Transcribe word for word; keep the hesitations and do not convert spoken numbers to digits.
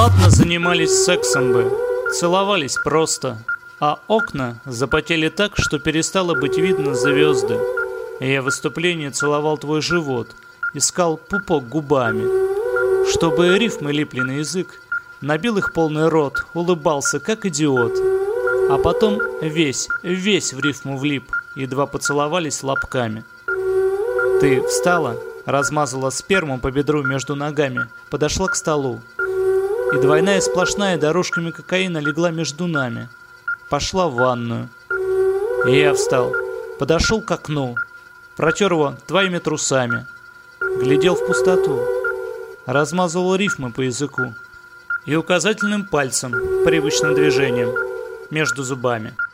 Ладно, занимались сексом бы, целовались просто, а окна запотели так, что перестало быть видно звезды. И я в выступлении целовал твой живот, искал пупок губами. Чтобы рифмы липли на язык, набил их полный рот, улыбался, как идиот. А потом весь, весь в рифму влип, едва поцеловались лобками. Ты встала, размазала сперму по бедру между ногами, подошла к столу. И двойная сплошная дорожками кокаина легла между нами. Пошла в ванную. И я встал, подошел к окну, протер его твоими трусами, глядел в пустоту, размазывал рифмы по языку и указательным пальцем, привычным движением, между зубами.